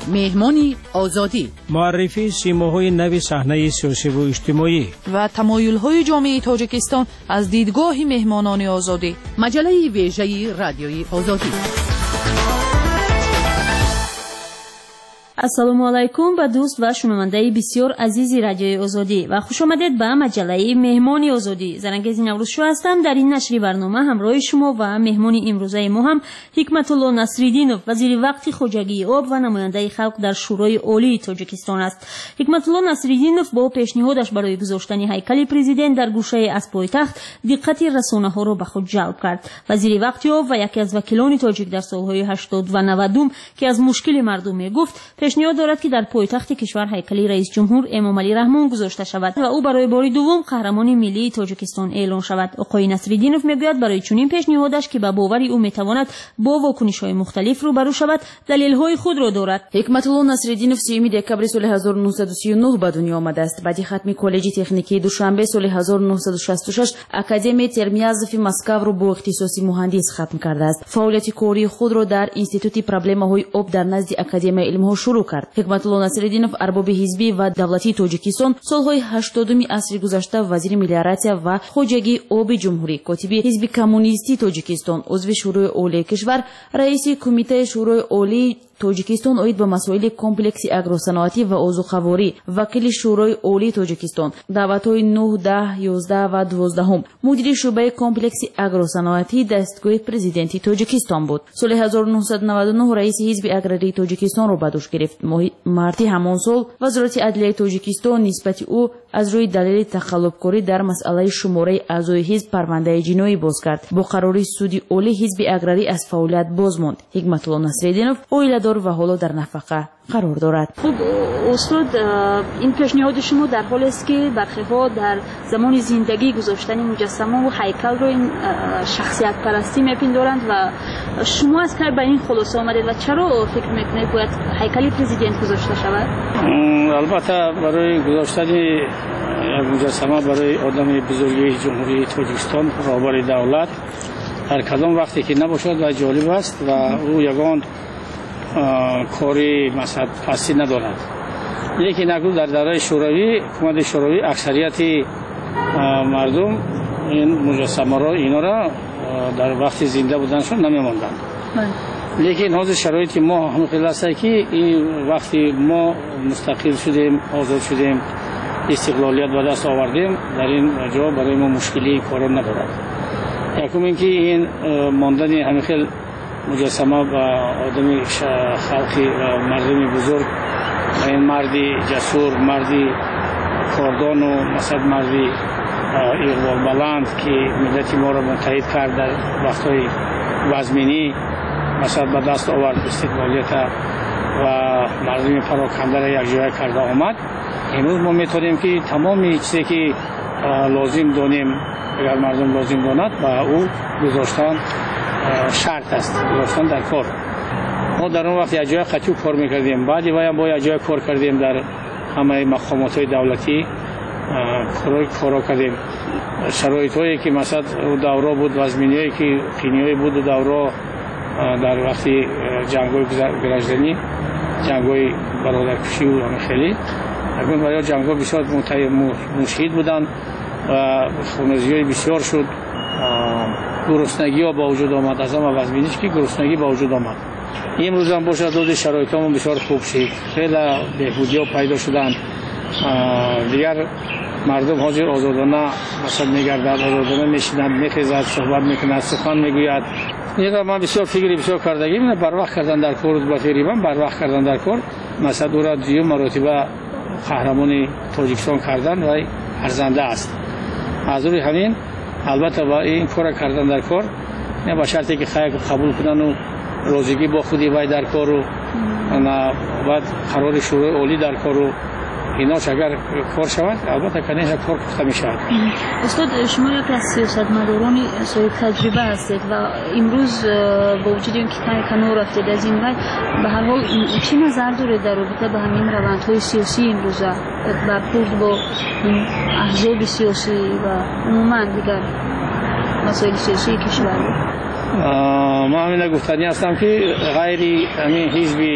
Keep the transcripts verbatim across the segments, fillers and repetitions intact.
مهمانی آزادی، معرفی سیماهای نو صحنه سیاسی و اجتماعی و تمایل‌های جامعه تاجیکستان از دیدگاه مهمانان آزادی. مجله ویژه رادیوی آزادی. السلام علیکم به دوست و شنونده بسیار عزیزی رادیوی آزادی و خوش آمدید به مجله مهمانی آزادی. زرنگیز نوروز شو هستم. در این نشری برنامه همراه شما و مهمانی امروزه ما هم حکمت الله نصرالدینов وزیر وقت خواجگی آب و نماینده خلق در شورای عالی تاجیکستان است. حکمت الله نصرالدینov با پیشنهادش برای گذاشتن هیکل پرزیدنت در گوشه از پایتخت دقت رسانه‌ها را به خود جلب کرد. وزیر وقت آب و یکی از وکیلان تاجیک در سالهای هشتاد و نود که از مشکل مردم میگفت پیشنهاد دارد که در پایتخت کشور هیکل رئیس جمهور امام علی رحمان گذاشته شود و او برای بار دوم قهرمان ملی تاجیکستان اعلام شود. آقای نصرالدینov میگوید برای چنین پیشنهادش که به باور او میتواند با واکنش‌های مختلف روبرو شود دلیل‌های خود را دارد. حکمت الله نصرالدینov سیوم دکبر سال هزار و نهصد و سی و نه به دنیا آمده است. بعد ختم کالج تکنیکی دوشنبه سال هزار و نهصد و شصت و شش اکادمی ترمیازف مسکو را با اختصاصی مهندس ختم کرده است. فعالیت کاری خود را در انستیتوت پروبلم‌های آب در نزد اکادمی علم‌ها شروع کرد. حکمت الله نصرالدینov ارباب حزبی و دولتی تاجیکستان سالهای هشتادم عصر گذشته وزیر ملیاراتیا و خواجگی آب جمهوری، کاتب حزب کمونیستی تاجیکستان، عضو شورای عالی کشور، رئیس کمیته شورای عالی تاجیکستان اوید به مسائل کمپلکس اگروصنعتی و عضوخواری، وکیل شورای عالی تاجیکستان، دعوت‌های نه، ده، یازده و دوازده، مدیر شعبه کمپلکس اگروصنعتی دستگاه پرزیدنتی تاجیکستان بود. سال هزار و نهصد و نود و نه رئیس حزب اگراری تاجیکستان را به دوش گرفت. مارتی همان سال وزارت عدلیه تاجیکستان نسبت او از روی دلیل تخلفکاری در مسئله شماره اعضای حزب پرونده جنایی باز کرد. با قراری سود عالی حزب اگراری از فعالیت باز ماند. حکمت الله نصرالدینov اویلدار و حالا در نفقه قرار دارد. خب استاد، این پیشنهاد شما در حالی است که برخی‌ها در زمان زندگی گذاشتن مجسمه و هیکل رو این شخصیت پرستی میپندارند و شما از کار به این خلاصه آمدید و چرا فکر میکنید باید هیکل پرزیدنت گذاشته شود؟ البته برای گذاشتن مجسمه برای آدم بزرگی جمهوری تاجیکستان رهبر دولت در کدام وقتی که نباشد و جالب است و او یگان کاری مثلا پسی ندارد. لیکن اگر در دوران شوروی حکومت شوروی اکثریت مردم این مجسمه را اینا را در وقت زنده بودنشون نمی‌ماندند. لیکن حاضر شرایط ما همین است که این وقتی ما مستقل شدیم، آزاد شدیم، استقلالیت به دست آوردیم، در این جا برای ما مشکلی کار ندارد. یکم اینکه این ماندن همین مجسمه با آدمی خلقی مردمی بزرگ، این مردی جسور، مردی کاردان و مثلا مردی اقبال بلند که ملت ما را متحد کرد در وقتهای وزمینی، مثلا به دست آورد استقلالیت و مردمی پراکنده را یک جای کرده آمد. امروز ما میتونیم که تمام چیزی که لازم دانیم اگر مردم لازم داند و او گذاشتن شرط است، گذاشتن در کار. ما در اون وقت یک جای قطعی کار میکردیم، بعدی باید با یک جای کار کردیم در همه مقامات های دولتی کار کردیم. شرایط هایی که مثلا دوره بود، وزمینی هایی که قینی بود و دوره در وقتی جنگ های گرجدنی، جنگ های برادرکشی و همه خیلی اگر برای جنگ ها بسیار مشهید بودن و خونریزی های بسیار شد. گرسنگی ها با وجود آمد، از همه وزمینیش که گرسنگی با وجود آمد. امروز هم باشد دود شرایط ها بسیار خوب شد، خیلی بهبودی ها پیدا شدن. دیگر مردم حاضر آزادانه مثلا میگردد، آزادانه میشینند، میخیزد، صحبت میکند، سخن میگوید. دیگر من بسیار فکری بسیار کردگی من بر وقت کردن در کار و تقریبا بر وقت کردن در کار مثلا دو را دیو مراتبه قهرمان تاجیکستان کردن و ارزنده است. از روی همین البته با این کار کردن در کار نه با شرطی که خیر قبول کنن و روزگی با خودی وای در کار و نه بعد قرار شورای عالی در کار و اینا اگر کار شود البته کنه کار خود میشود. استاد شما یک از سیاستمداران صاحب تجربه هستید و امروز با وجود اینکه کنار رفتید از این وای به هر حال چه نظر دارید در رابطه با همین روندهای سیاسی امروز برخورد با احزاب سیاسی و عموما دیگر مسائل سیاسی کشور؟ ما همین گفتنی هستم که غیر همین حزب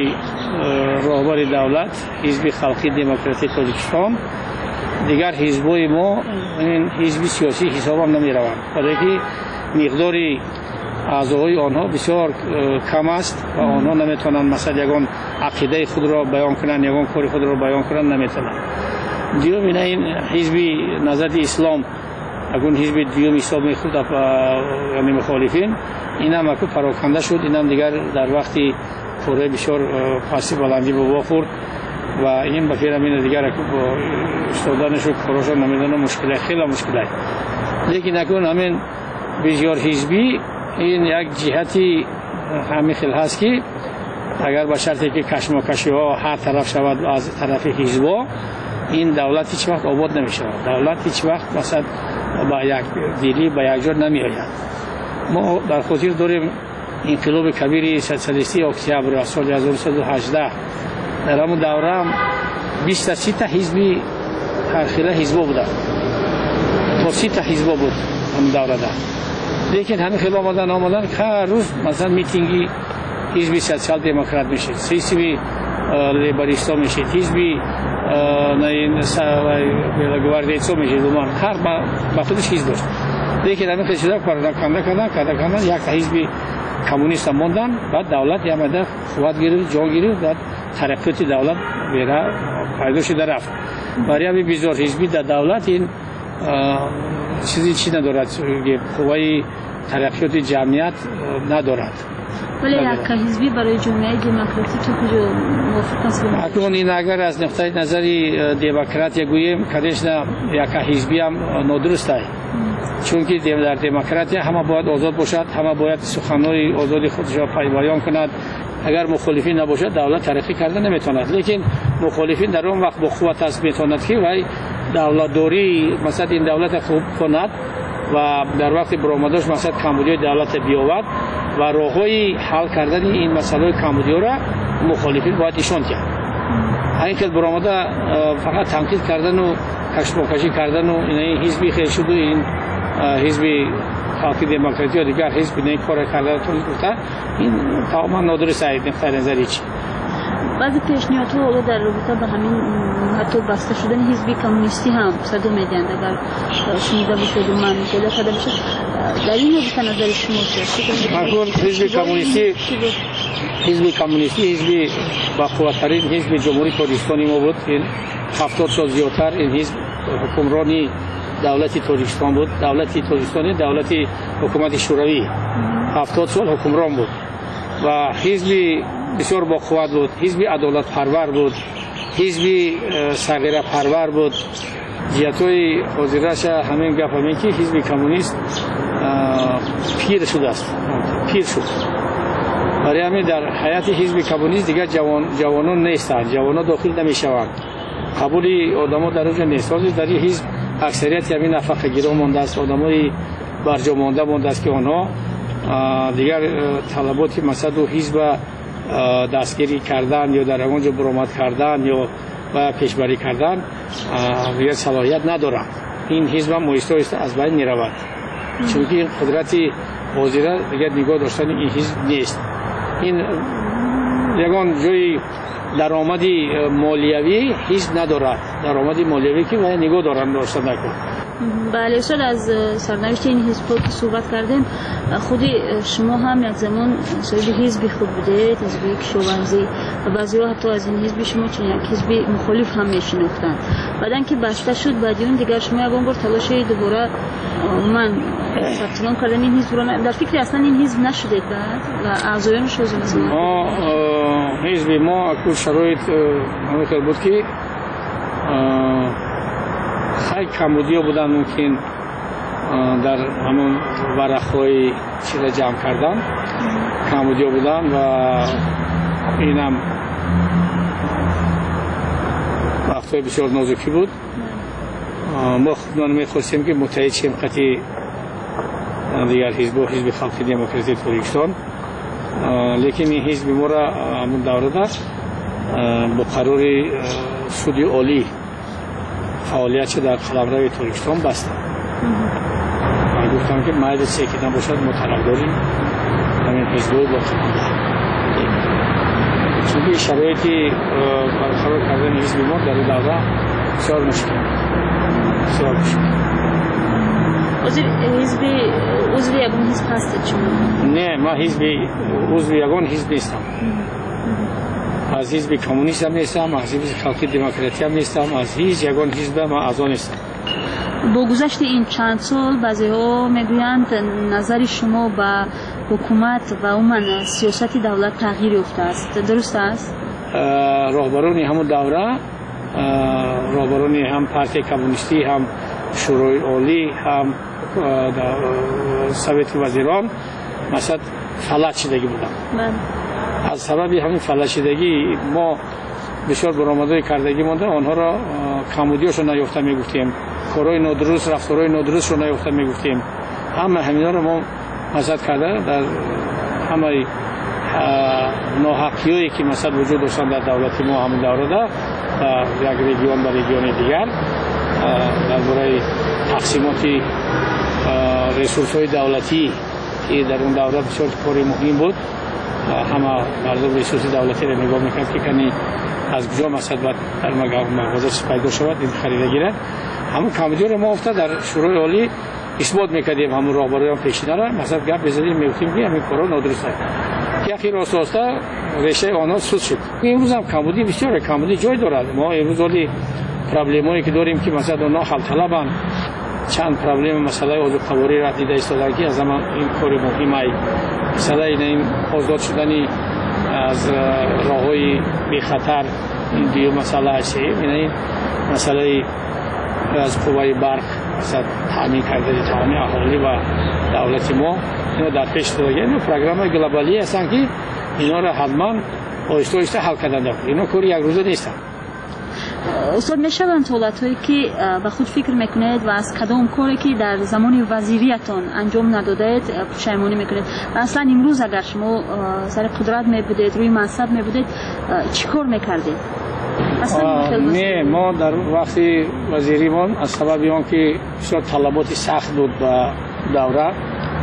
راهبر دولت حزب خلقی دموکراتی تاجیکستان دیگر حزبای ما این حزب سیاسی حساب هم نمی روند، برای که مقدار اعضای آنها بسیار کم است و آنها نمیتونند مثلا یگان عقیده خود را بیان کنند، یگان کار خود را بیان کنند نمیتونند. دیو بنا این حزب نهضت اسلام اگون حزب دیو حساب میخورد یعنی مخالفین، این هم اکو پراکنده شد، این هم دیگر در وقتی کوره بسیار پاسی بلندی به خورد و این بخیر همین دیگر اکو با استادانش و کاراشان نمیدانه مشکله خیلی مشکله. لیکن اکون همین بسیار حزبی این یک جهتی همین خیلی هست که اگر با شرطی که کشمکشی ها هر طرف شود از طرف حزبا این دولت هیچ وقت آباد نمی شود، دولت هیچ وقت مثلا با یک دیلی با یک جور نمی آید. ما در خاطر داریم انقلاب کبیر سوسیالیستی اکتبر سال هزار و سیصد و هجده در همون دوره هم بیست تا سی تا حزبی هرخیله حزبا بودن، تا سی تا حزبا بود همون دوره ده. لیکن همین خیلی آمدن آمدن که هر روز مثلا میتینگی حزبی سوسیال دموکرات میشه، حزبی لیبرالیستا میشه، حزبی گواردیستا میشه، هر با خودش حزب داشت. لیکن همین خیلی شده کردن کنده کردن کنده کردن یک حزبی کمونیست هم موندن، بعد دولت یامده قوت گرفت، جا گرفت، بعد ترقیات دولت بیره پیدا شده رفت. برای همین بسیار حزبی در دولت این چیزی چی ندارد، قوای ترقیات جمعیت ندارد. ولی یک حزبی برای جمهوری دموکراتیک کجا موافق است؟ اکنون این اگر از نقطه نظری دموکرات گوییم کدش نه یک حزبی هم نادرست است، چون که در دموکراسی همه باید آزاد باشد، همه باید سخنهای آزادی خودش را بیان کند. اگر مخالفین نباشد دولت ترقی کرده نمیتواند، لیکن مخالفین در اون وقت با قوت است میتواند که وای دولت دوری مثلا این دولت خوب کند و در وقت برآمدش مثلا کمبودی دولت بیاورد و راههای حل کردن این مسئله کمبودی را مخالفین باید نشان دهند. این که برآمده فقط تنقید کردن و کشمکشی کردن و این حزبی خیلی شد و این حزبی خلقی دموکراتی یا دیگر حزب نه کار کردن تو گفته این تماما نادرست است. نقطه نظری چی؟ بعضی پیشنهادها در رابطه با همین حتی بسته شدن حزب کمونیستی هم صدو میدن، اگر شنیده باشید و من پیدا کرده باشید در این رابطه نظر شما چیست؟ مقول حزب کمونیستی حزب کمونیستی حزب با قوت‌ترین حزب جمهوری تاجیکستان ما بود. این هفتاد سال زیادتر این حزب حکمرانی دولتی تاجیکستان بود، دولتی تاجیکستانی دولتی حکومت شوروی هفتاد سال حکمران بود و حزب بسیار با قوت بود، حزب عدالت پرور بود، حزب صغیره پرور بود. جهت‌های حاضرش همین گپ همین که حزب کمونیست پیر شده است، پیر شد. برای همین در حیات حزب کمونیست دیگر جوان جوانان نیستند، جوانان داخل نمیشوند، قبول آدم‌ها در اونجا نیست. در این حزب اکثریت همین نفقه گیران مانده است، آدمای برجا مانده مانده است که آنها دیگر طلبات مثلا دو حزب دستگیری کردن یا در اونجا برآمد کردن یا و پیشبری کردن دیگر صلاحیت ندارند. این حزب هم آهسته آهسته از بین میرود، چون که قدرت حاضره دیگر نگاه داشتن این حزب نیست. این یگان جای درآمدی مالیوی حزب ندارد، درآمدی مالیوی که باید نگاه دارن داشته نکن. بله استاد، از سرنوشت این حزب که صحبت کردیم، خودی شما هم یک زمان صاحب حزب خود بودید، حزب کشاورزی و بعضی‌ها حتی از این حزب شما چون یک حزب مخالف هم میشناختند. بعدن که بسته شد بعد اون دیگر شما یک بار تلاش دوباره من ثبت نام کردن این حزب رو در فکر اصلا این حزب نشدید بعد و اعضایانش از مثلا ما حزب ما اکو شرایط همین بود که خیلی کمبودی ها بودن، ممکن در همون ورقهای چیز جمع کردن کمبودی ها بودن و اینم وقتهای بسیار نازکی بود. ما خودمان میخواستیم که متحد شیم قطعی دیگر حزب و حزب خلقی دموکراتی تاجیکستان، لیکن این حزب ما را همون دوره در با قرار سودی عالی فعالیت در قلمرو تاجیکستان بسته. من گفتم که مایل سیکیدن باشد ما طرفداری همین حزب با قلمرو، چون شرایطی برقرار کردن حزب ما در این دوره بسیار مشکل بسیار مشکل. وزیر حزب عضو یگان حزب هستید شما؟ نه، ما حزب عضو یگان حزب نیستم. از حزب کمونیست هم نیستم، از حزب خلقی دموکراتی هم نیستم، از هیچ یگان حزب هم اعضا نیستم. با گذشت این چند سال بعضی‌ها میگویند نظر شما به حکومت و عموما سیاست دولت تغییر یافته است، درست است؟ راهبران همون دوره، راهبران هم پارتی کمونیستی، هم شورای عالی، هم سویت وزیران مثلا فلج شدگی بودند. از سبب همین فلج شدگی ما بسیار برآمدهای کردگی مانده، آنها را کمبودیاشو نیافته میگفتیم، کارهای نادرست، رفتارهای نادرست رو نیافته میگفتیم. همه همینا رو ما مزد کرده در همه ناحقیایی که مثلا وجود داشتن در دولت ما همین دوره ده، یک رژیون به رژیون دیگر، درباره تقسیمات ریسورس‌های دولتی که در اون دوره بسیار کار مهم بود. همه مردم ریسورس دولتی را نگاه میکرد که کنی از کجا مثلا در مغازه پیدا شود این خریده گیره. همون کمبودی رو ما افتاد در شورای عالی اثبات میکردیم، همون راهبران پیشینه را مثلا گپ بزدیم میگفتیم که همین کارا نادرست است. که اخیر راست راستا ریشه آنها سود شد. امروز هم کمبودی بسیار کمبودی جای دارد. ما امروز ولی پرابلمایی که داریم که مثلا اونها حل طلبن، چند پرابلم مسئله عضو قواری را دیده ایستادن که از زمان این کار مهمه، مثلا این آزاد شدنی از راههای بی خطر، این دیو مسئله است. این مسئله از قوای برق مثلا تامین کردن تمامی اهالی و دولت ما اینا در پیش داده. این پروگرام گلوبالی هستن که اینا را حتما آهسته آهسته حل کردن. اینا کاری یک روزه نیستن. استاد میشوند حالتهایی که به خود فکر میکنید و از کدام کاری که در زمان وزیریتان انجام ندادید پشیمانی میکنید و اصلا امروز اگر شما سر قدرت میبودید، روی منصب میبودید، چی کار میکردید؟ نه، ما در وقتی وزیریمان از سبب آن که بسیار طلبات سخت بود به دوره،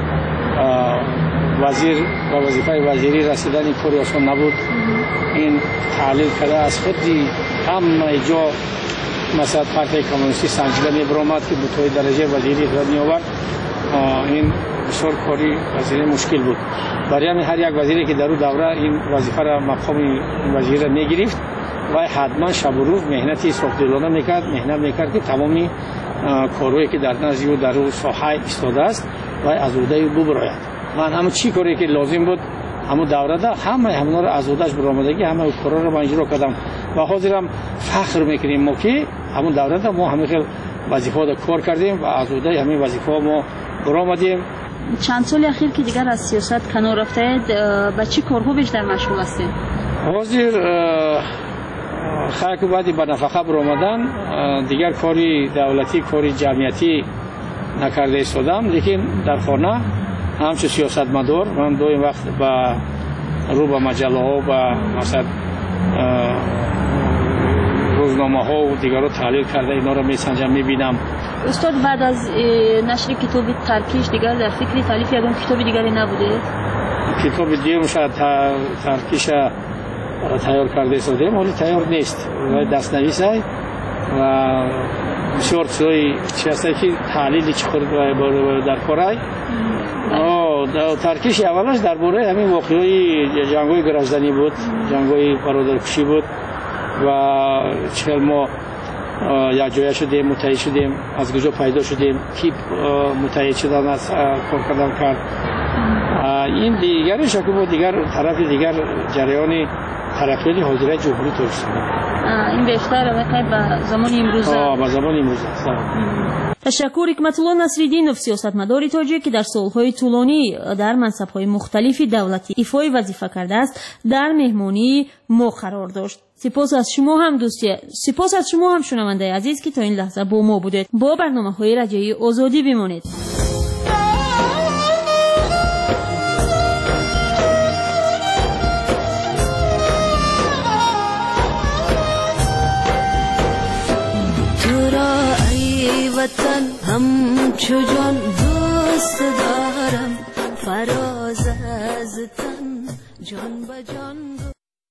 وزیر و وظیفه وزیری رسیدن کاری آسان نبود. این تحلیل کرده از خودی همه جا مثلا پارتی کمونیستی سنجیده میبرامد که بطوری درجه وزیری خود می آورد. این بسیار کاری وزیری مشکل بود. برای همین هر یک وزیری که در اون دوره این وظیفه را مقام وزیر را میگرفت و حتما شب و روز مهنتی صبحدلانه میکرد، مهنت میکرد که تمامی کارهایی که در نزد او در اون ساحه ایستاده است و از عهده او ببراید. من همون چی کاری که لازم بود همون دوره ده همه همونا رو از عهدهش برآمدگی همه کارا رو من اجرا کردم و حاضرم فخر میکنیم ما که همون دوره ده ما همه خیلی وظیفه را کار کردیم و از عهده همین وظیفه ما برآمدیم. چند سال اخیر که دیگر از سیاست کنار رفتید، با چی کارها بیشتر مشغول هستید؟ حاضر خیلی بعدی به نفقه برآمدن دیگر کاری دولتی، کاری جمعیتی نکرده ایستادم، لیکن در خانه همچون سیاست مدار من دو این وقت با رو به مجله ها و مثلا روزنامه ها و دیگر رو تحلیل کرده اینا رو میسنجم میبینم. استاد بعد از نشر کتاب ترکیش دیگر در فکر تالیف یگان کتاب دیگری نبوده؟ کتاب دیگه شاید ترکیش تیار کرده ایستادیم ولی تیار نیست و دست نویسه و بسیار چیزایی چی هسته که تحلیلی چخور در کارای ترکیش اولش درباره همین واقعی جنگ‌های گرزدنی بود، جنگ‌های برادرکشی بود و چهل ما یک جای شدیم، متحد شدیم، از کجا پیدا شدیم، کی متحد شدن از کار کردن کرد. این دیگرش که بود دیگر طرف دیگر جریان ترقی حاضره جمهوری ترکیه. این بیشتر واقعا به زمان امروزه. آه به زمان امروزه. تشکر حکمت‌الله نصرالدینов سیاستمدار تاجیک که در سالهای طولانی در منصب‌های مختلف دولتی ایفای وظیفه کرده است در مهمانی ما قرار داشت. سپاس از شما هم دوستی، سپاس از شما هم شنونده عزیز که تا این لحظه با ما بودید. با برنامه‌های رادیویی آزادی بمانید. وطن همچو جان دوست دارم، فراز از تن جان به جان